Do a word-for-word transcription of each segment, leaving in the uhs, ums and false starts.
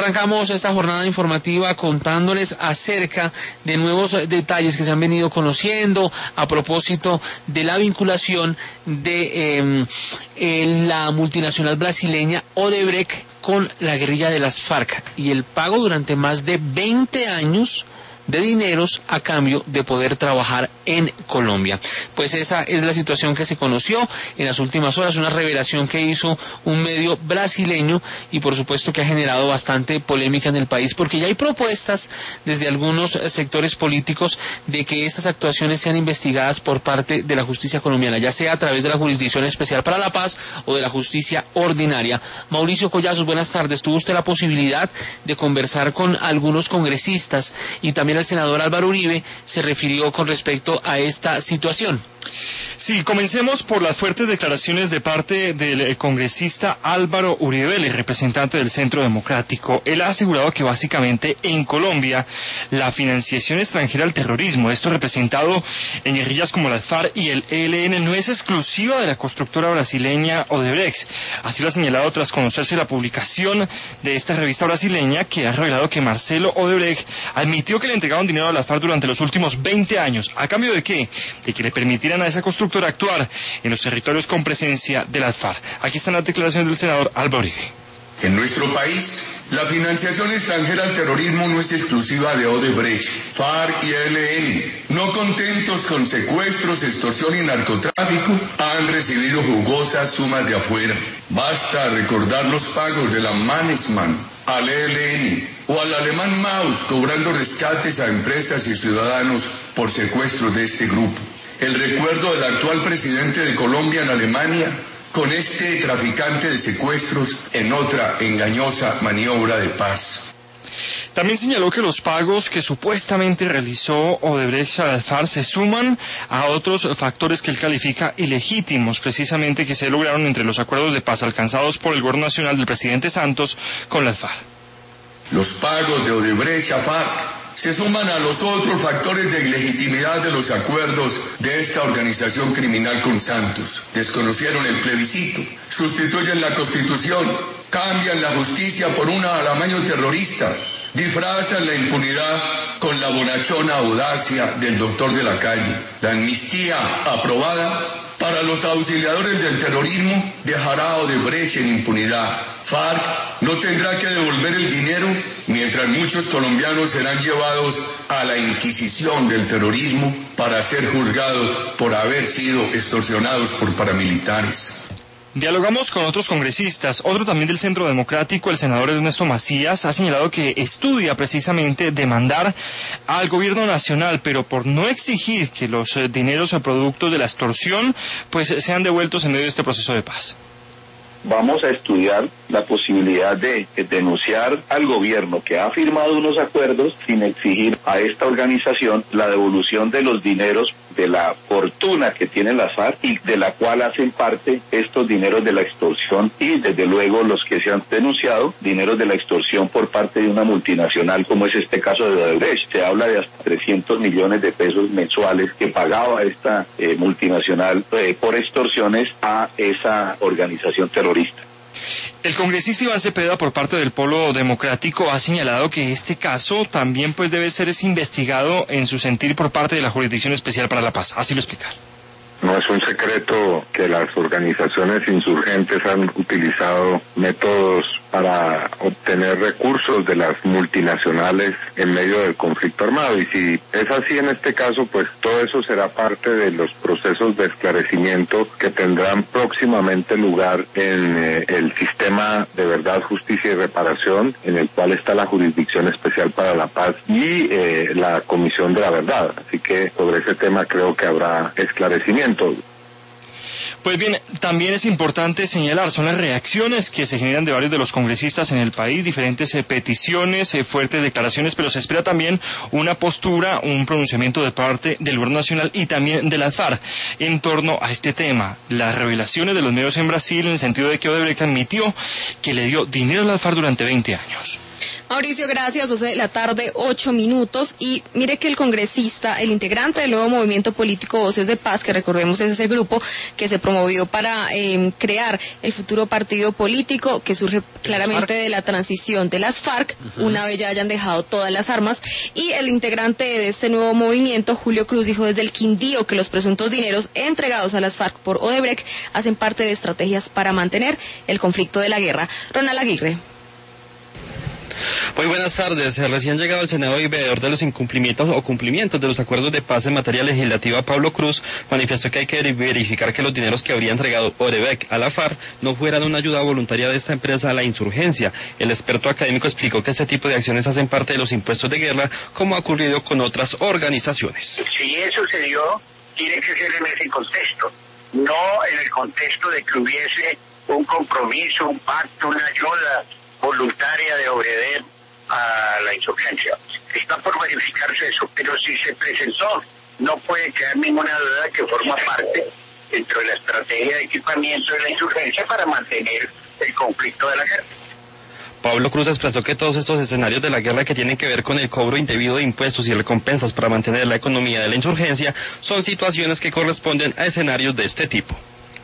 arrancamos esta jornada informativa contándoles acerca de nuevos detalles que se han venido conociendo a propósito de la vinculación de eh, eh, la multinacional brasileña Odebrecht con la guerrilla de las FARC y el pago durante más de veinte años de dineros a cambio de poder trabajar en Colombia. Pues esa es la situación que se conoció en las últimas horas, una revelación que hizo un medio brasileño y por supuesto que ha generado bastante polémica en el país, porque ya hay propuestas desde algunos sectores políticos de que estas actuaciones sean investigadas por parte de la justicia colombiana, ya sea a través de la Jurisdicción Especial para la Paz o de la justicia ordinaria. Mauricio Collazos, buenas tardes. ¿Tuvo usted la posibilidad de conversar con algunos congresistas y también el senador Álvaro Uribe se refirió con respecto a esta situación? Sí, comencemos por las fuertes declaraciones de parte del congresista Álvaro Uribe, el representante del Centro Democrático. Él ha asegurado que básicamente en Colombia la financiación extranjera al terrorismo, esto representado en guerrillas como las FARC y el E L N, no es exclusiva de la constructora brasileña Odebrecht. Así lo ha señalado tras conocerse la publicación de esta revista brasileña, que ha revelado que Marcelo Odebrecht admitió que le entregaron dinero a las FARC durante los últimos veinte años. ¿A cambio de qué? De que le permitieran a esa constructora actuar en los territorios con presencia de las FARC. Aquí están las declaraciones del senador Álvaro Uribe. En nuestro país, la financiación extranjera al terrorismo no es exclusiva de Odebrecht, FARC y E L N. No contentos con secuestros, extorsión y narcotráfico, han recibido jugosas sumas de afuera. Basta recordar los pagos de la Mannesmann al E L N o al alemán Maus cobrando rescates a empresas y ciudadanos por secuestros de este grupo. El recuerdo del actual presidente de Colombia en Alemania con este traficante de secuestros en otra engañosa maniobra de paz. También señaló que los pagos que supuestamente realizó Odebrecht a las FARC se suman a otros factores que él califica ilegítimos, precisamente que se lograron entre los acuerdos de paz alcanzados por el gobierno nacional del presidente Santos con las FARC. Los pagos de Odebrecht a FARC se suman a los otros factores de ilegitimidad de los acuerdos de esta organización criminal con Santos. Desconocieron el plebiscito, sustituyen la Constitución, cambian la justicia por una al amaño terrorista, disfrazan la impunidad con la bonachona audacia del doctor de la calle. La amnistía aprobada para los auxiliadores del terrorismo dejará a Odebrecht en impunidad. FARC no tendrá que devolver el dinero, mientras muchos colombianos serán llevados a la inquisición del terrorismo para ser juzgados por haber sido extorsionados por paramilitares. Dialogamos con otros congresistas. Otro también del Centro Democrático, el senador Ernesto Macías, ha señalado que estudia precisamente demandar al gobierno nacional, pero por no exigir que los dineros producto de la extorsión pues sean devueltos en medio de este proceso de paz. Vamos a estudiar la posibilidad de denunciar al gobierno que ha firmado unos acuerdos sin exigir a esta organización la devolución de los dineros de la fortuna que tienen las FARC y de la cual hacen parte estos dineros de la extorsión y desde luego los que se han denunciado, dineros de la extorsión por parte de una multinacional como es este caso de Odebrecht. Se habla de hasta trescientos millones de pesos mensuales que pagaba esta eh, multinacional eh, por extorsiones a esa organización terrorista. El congresista Iván Cepeda, por parte del Polo Democrático, ha señalado que este caso también pues debe ser es investigado en su sentir por parte de la Jurisdicción Especial para la Paz. Así lo explica. No es un secreto que las organizaciones insurgentes han utilizado métodos para obtener recursos de las multinacionales en medio del conflicto armado. Y si es así en este caso, pues todo eso será parte de los procesos de esclarecimiento que tendrán próximamente lugar en eh, el sistema de verdad, justicia y reparación, en el cual está la Jurisdicción Especial para la Paz y eh, la Comisión de la Verdad. Así que sobre ese tema creo que habrá esclarecimiento. Pues bien, también es importante señalar, son las reacciones que se generan de varios de los congresistas en el país, diferentes eh, peticiones, eh, fuertes declaraciones, pero se espera también una postura, un pronunciamiento de parte del gobierno nacional y también de las FARC en torno a este tema. Las revelaciones de los medios en Brasil en el sentido de que Odebrecht admitió que le dio dinero a las FARC durante veinte años. Mauricio, gracias. doce de la tarde, ocho minutos. Y mire que el congresista, el integrante del nuevo movimiento político Voces de Paz, que recordemos es ese grupo que se promueve promovió para eh, crear el futuro partido político que surge claramente de la transición de las FARC, uh-huh. una vez ya hayan dejado todas las armas. Y el integrante de este nuevo movimiento, Julio Cruz, dijo desde el Quindío que los presuntos dineros entregados a las FARC por Odebrecht hacen parte de estrategias para mantener el conflicto de la guerra. Ronald Aguirre. Muy buenas tardes. El recién llegado al Senado y veedor de los incumplimientos o cumplimientos de los acuerdos de paz en materia legislativa, Pablo Cruz, manifestó que hay que verificar que los dineros que habría entregado Odebrecht a la FARC no fueran una ayuda voluntaria de esta empresa a la insurgencia. El experto académico explicó que este tipo de acciones hacen parte de los impuestos de guerra, como ha ocurrido con otras organizaciones. Si eso se dio, tiene que ser en ese contexto, no en el contexto de que hubiese un compromiso, un pacto, una ayuda voluntaria de obedecer a la insurgencia. Está por verificarse eso, pero si se presentó, no puede quedar ninguna duda que forma parte dentro de la estrategia de equipamiento de la insurgencia para mantener el conflicto de la guerra. Pablo Cruz expresó que todos estos escenarios de la guerra que tienen que ver con el cobro indebido de impuestos y recompensas para mantener la economía de la insurgencia son situaciones que corresponden a escenarios de este tipo.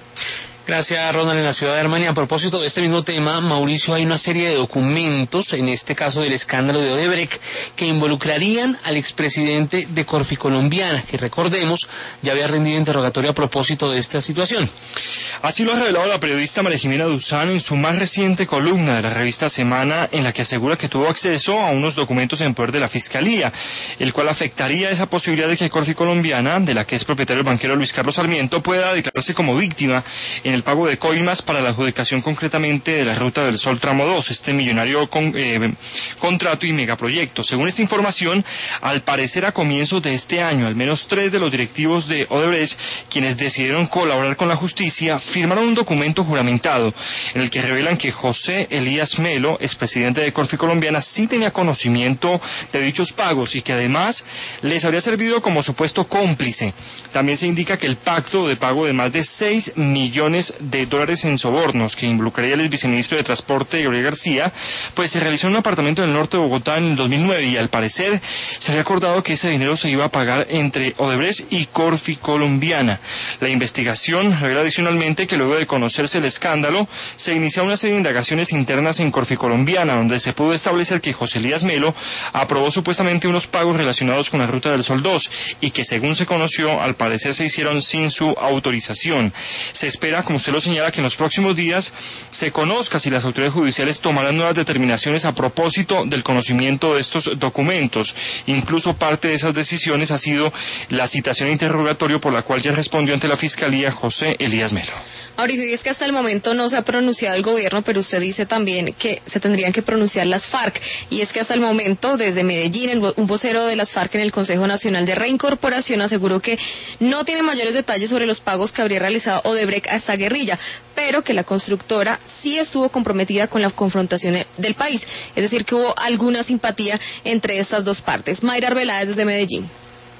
Gracias, Ronald. En la ciudad de Armenia, a propósito de este mismo tema, Mauricio, hay una serie de documentos, en este caso del escándalo de Odebrecht, que involucrarían al expresidente de Corficolombiana, que recordemos, ya había rendido interrogatorio a propósito de esta situación. Así lo ha revelado la periodista María Jimena Duzán en su más reciente columna de la revista Semana, en la que asegura que tuvo acceso a unos documentos en poder de la Fiscalía, el cual afectaría esa posibilidad de que Corficolombiana, de la que es propietario el banquero Luis Carlos Sarmiento, pueda declararse como víctima en el pago de coimas para la adjudicación concretamente de la Ruta del Sol Tramo dos, este millonario con, eh, contrato y megaproyecto. Según esta información, al parecer a comienzos de este año, al menos tres de los directivos de Odebrecht, quienes decidieron colaborar con la justicia, firmaron un documento juramentado en el que revelan que José Elías Melo, expresidente de Corficolombiana, sí tenía conocimiento de dichos pagos y que además les habría servido como supuesto cómplice. También se indica que el pacto de pago de más de seis millones de dólares en sobornos que involucraría al viceministro de Transporte, Gabriel García, pues se realizó en un apartamento del norte de Bogotá en el dos mil nueve y al parecer se había acordado que ese dinero se iba a pagar entre Odebrecht y Corficolombiana. La investigación revela adicionalmente que luego de conocerse el escándalo, se inició una serie de indagaciones internas en Corficolombiana, donde se pudo establecer que José Elías Melo aprobó supuestamente unos pagos relacionados con la Ruta del Sol dos y que según se conoció, al parecer se hicieron sin su autorización. Se espera, como usted lo señala, que en los próximos días se conozca si las autoridades judiciales tomarán nuevas determinaciones a propósito del conocimiento de estos documentos. Incluso parte de esas decisiones ha sido la citación e interrogatorio por la cual ya respondió ante la Fiscalía José Elías Melo. Mauricio, y es que hasta el momento no se ha pronunciado el gobierno, pero usted dice también que se tendrían que pronunciar las FARC, y es que hasta el momento, desde Medellín, un vocero de las FARC en el Consejo Nacional de Reincorporación aseguró que no tiene mayores detalles sobre los pagos que habría realizado Odebrecht a esta guerrilla, pero que la constructora sí estuvo comprometida con la confrontación del país, es decir, que hubo alguna simpatía entre estas dos partes. Mayra Arbeláez desde Medellín.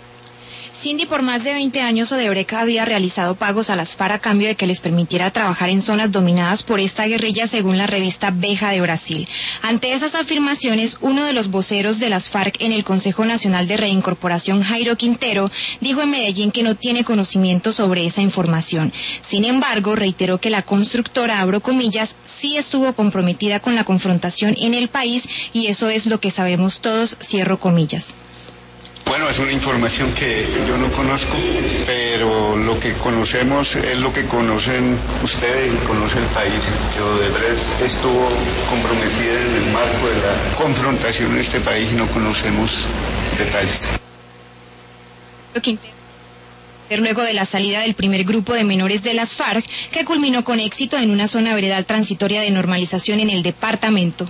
Cindy, por más de veinte años Odebrecht había realizado pagos a las FARC a cambio de que les permitiera trabajar en zonas dominadas por esta guerrilla, según la revista Veja de Brasil. Ante esas afirmaciones, uno de los voceros de las FARC en el Consejo Nacional de Reincorporación, Jairo Quintero, dijo en Medellín que no tiene conocimiento sobre esa información. Sin embargo, reiteró que la constructora, abro comillas, sí estuvo comprometida con la confrontación en el país y eso es lo que sabemos todos, cierro comillas. Bueno, es una información que yo no conozco, pero lo que conocemos es lo que conocen ustedes y conoce el país. Que Odebrecht estuvo comprometida en el marco de la confrontación en este país y no conocemos detalles. Luego de la salida del primer grupo de menores de las FARC, que culminó con éxito en una zona veredal transitoria de normalización en el departamento.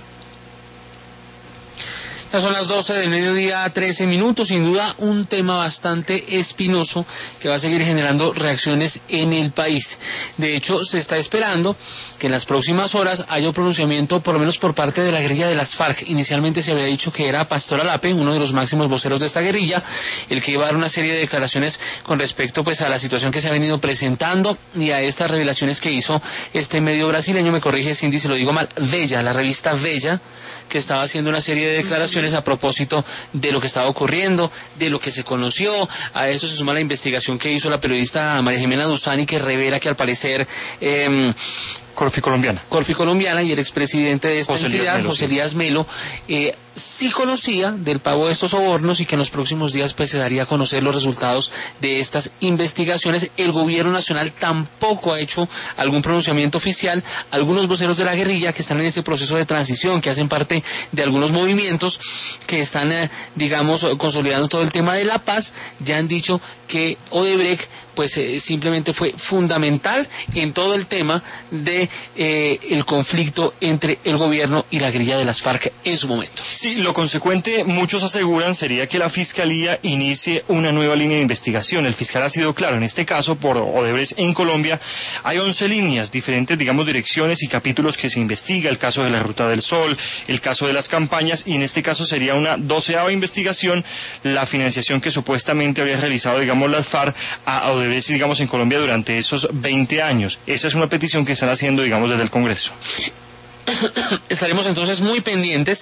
Ya son las doce del mediodía, trece minutos, sin duda un tema bastante espinoso que va a seguir generando reacciones en el país. De hecho, se está esperando que en las próximas horas haya un pronunciamiento, por lo menos por parte de la guerrilla de las FARC. Inicialmente se había dicho que era Pastor Alape, uno de los máximos voceros de esta guerrilla, el que iba a dar una serie de declaraciones con respecto pues a la situación que se ha venido presentando y a estas revelaciones que hizo este medio brasileño, me corrige Cindy si lo digo mal, Bella, la revista Bella, que estaba haciendo una serie de declaraciones investigaciones a propósito de lo que estaba ocurriendo, de lo que se conoció. A eso se suma la investigación que hizo la periodista María Jimena Duzani, que revela que al parecer eh, Corfi Colombiana. Corfi Colombiana y el expresidente de esta José entidad, Elías Melo, José sí. Elías Melo, eh, sí conocía del pago de estos sobornos y que en los próximos días pues se daría a conocer los resultados de estas investigaciones. El gobierno nacional tampoco ha hecho algún pronunciamiento oficial. Algunos voceros de la guerrilla que están en ese proceso de transición, que hacen parte de algunos movimientos que están, eh, digamos, consolidando todo el tema de la paz, ya han dicho que Odebrecht pues eh, simplemente fue fundamental en todo el tema de eh, el conflicto entre el gobierno y la guerrilla de las FARC en su momento. Sí, lo consecuente, muchos aseguran, sería que la Fiscalía inicie una nueva línea de investigación. El fiscal ha sido claro, en este caso, por Odebrecht en Colombia, hay once líneas, diferentes, digamos, direcciones y capítulos que se investiga, el caso de la Ruta del Sol, el caso de las campañas, y en este caso sería una doceava investigación, la financiación que supuestamente había realizado, digamos, las FARC a Odebrecht, digamos, en Colombia durante esos veinte años. Esa es una petición que están haciendo, digamos, desde el Congreso. Estaremos entonces muy pendientes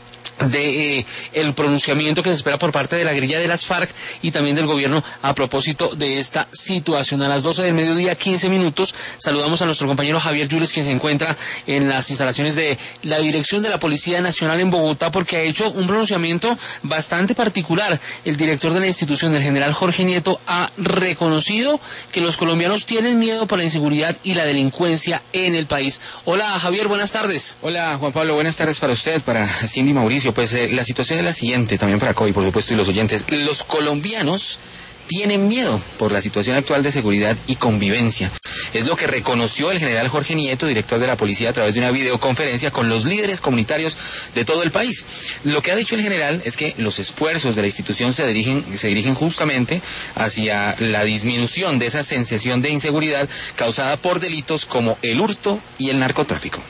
de eh, el pronunciamiento que se espera por parte de la guerrilla de las FARC y también del gobierno a propósito de esta situación. A las doce del mediodía, quince minutos, saludamos a nuestro compañero Javier Yules, quien se encuentra en las instalaciones de la Dirección de la Policía Nacional en Bogotá, porque ha hecho un pronunciamiento bastante particular. El director de la institución, el general Jorge Nieto, ha reconocido que los colombianos tienen miedo por la inseguridad y la delincuencia en el país. Hola Javier, buenas tardes. Hola Juan Pablo, buenas tardes para usted, para Cindy, Mauricio. Pues eh, la situación es la siguiente, también para Kobe, por supuesto, y los oyentes. Los colombianos tienen miedo por la situación actual de seguridad y convivencia. Es lo que reconoció el general Jorge Nieto, director de la policía, a través de una videoconferencia con los líderes comunitarios de todo el país. Lo que ha dicho el general es que los esfuerzos de la institución se dirigen, se dirigen justamente hacia la disminución de esa sensación de inseguridad causada por delitos como el hurto y el narcotráfico.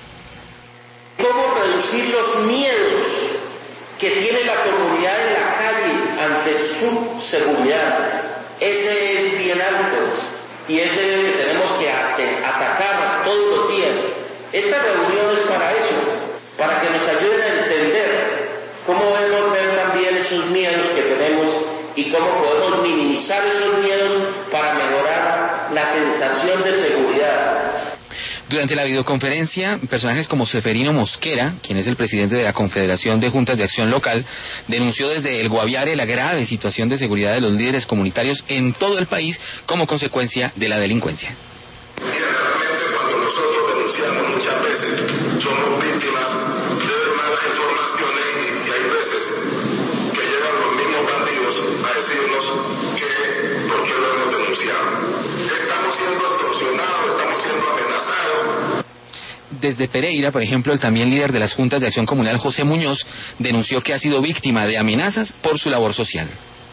¿Cómo reducir los miedos que tiene la comunidad en la calle ante su seguridad? Ese es bien alto y ese es el que tenemos que atacar todos los días. Esta reunión es para eso, para que nos ayuden a entender cómo debemos ver también esos miedos que tenemos y cómo podemos minimizar esos miedos para mejorar la sensación de seguridad. Durante la videoconferencia, personajes como Seferino Mosquera, quien es el presidente de la Confederación de Juntas de Acción Local, denunció desde el Guaviare la grave situación de seguridad de los líderes comunitarios en todo el país como consecuencia de la delincuencia. Y realmente cuando nosotros denunciamos muchas veces somos víctimas de malas informaciones y, y hay veces que llegan los mismos bandidos a decirnos que por qué lo hemos denunciado. Estamos siendo extorsionados, estamos siendo amenazados. Desde Pereira, por ejemplo, el también líder de las juntas de acción comunal, José Muñoz, denunció que ha sido víctima de amenazas por su labor social.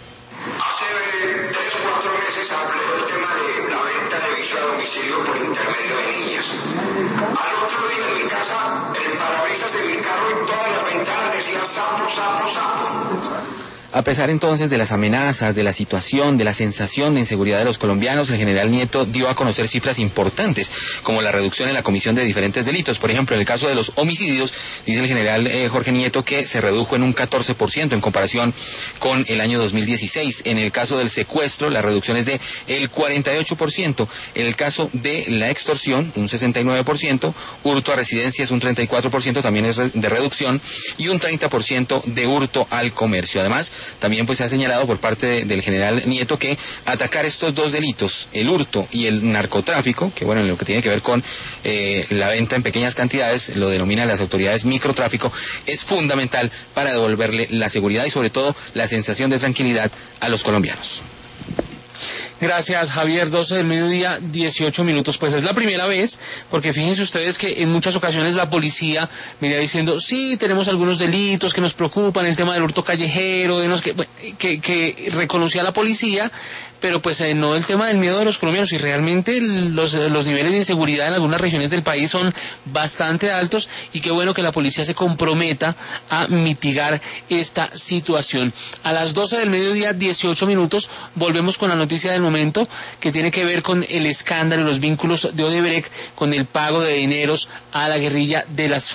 Hace tres, cuatro meses amplió el tema de la venta de vicio a domicilio por intermedio de niñas. Al otro día en mi casa, el parabrisas de mi carro y todas las ventanas decían sapo, sapo, sapo. A pesar entonces de las amenazas, de la situación, de la sensación de inseguridad de los colombianos, el general Nieto dio a conocer cifras importantes, como la reducción en la comisión de diferentes delitos. Por ejemplo, en el caso de los homicidios, dice el general eh, Jorge Nieto que se redujo en un catorce por ciento en comparación con el año dos mil dieciséis. En el caso del secuestro, la reducción es de el cuarenta y ocho por ciento. En el caso de la extorsión, un sesenta y nueve por ciento. Hurto a residencias, un treinta y cuatro por ciento, también es de reducción, y un treinta por ciento de hurto al comercio. Además, también pues se ha señalado por parte de, del general Nieto que atacar estos dos delitos, el hurto y el narcotráfico, que bueno, en lo que tiene que ver con eh, la venta en pequeñas cantidades, lo denominan las autoridades microtráfico, es fundamental para devolverle la seguridad y sobre todo la sensación de tranquilidad a los colombianos. Gracias, Javier. doce del mediodía, dieciocho minutos. Pues es la primera vez, porque fíjense ustedes que en muchas ocasiones la policía venía diciendo, sí, tenemos algunos delitos que nos preocupan, el tema del hurto callejero, de nos que, que, que reconocía la policía, pero pues eh, no el tema del miedo de los colombianos, y realmente los, los niveles de inseguridad en algunas regiones del país son bastante altos, y qué bueno que la policía se comprometa a mitigar esta situación. A las doce del mediodía, dieciocho minutos, volvemos con la noticia del momento, que tiene que ver con el escándalo y los vínculos de Odebrecht con el pago de dineros a la guerrilla de las FARC.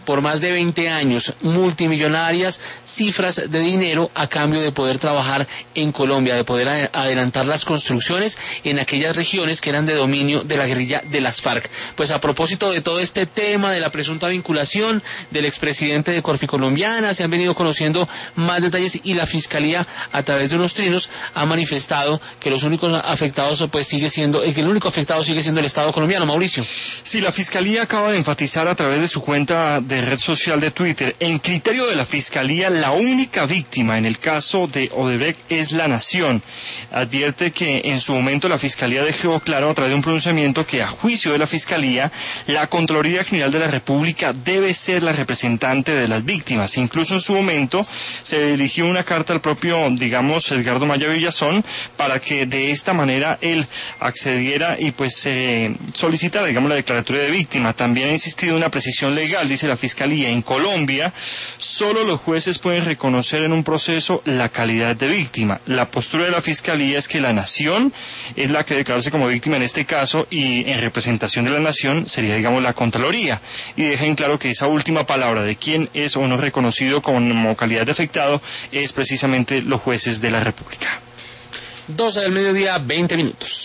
por más de veinte años, multimillonarias cifras de dinero a cambio de poder trabajar en Colombia, de poder adelantar las construcciones en aquellas regiones que eran de dominio de la guerrilla de las FARC. Pues a propósito de todo este tema de la presunta vinculación del expresidente de Corficolombiana, se han venido conociendo más detalles y la Fiscalía, a través de unos trinos, ha manifestado que los únicos afectados pues sigue siendo, que el único afectado sigue siendo el Estado colombiano. Mauricio. Sí, la Fiscalía acaba de enfatizar a través de su cuenta de red social de Twitter: en criterio de la Fiscalía, la única víctima en el caso de Odebrecht es la nación. Advierte que en su momento la Fiscalía dejó claro a través de un pronunciamiento que, a juicio de la Fiscalía, la Contraloría General de la República debe ser la representante de las víctimas. Incluso en su momento se dirigió una carta al propio, digamos, Edgardo Maya Villazón, para que de esta manera él accediera y pues eh, solicitara, digamos, la declaratoria de víctima. También ha insistido en una precisión legal, dice la Fiscalía: en Colombia solo los jueces pueden reconocer en un proceso la calidad de víctima. La postura de la Fiscalía es que la nación es la que declararse como víctima en este caso, y en representación de la nación sería, digamos, la Contraloría, y deja en claro que esa última palabra de quién es o no reconocido como calidad de afectado es precisamente los jueces de la República. doce del mediodía, veinte minutos.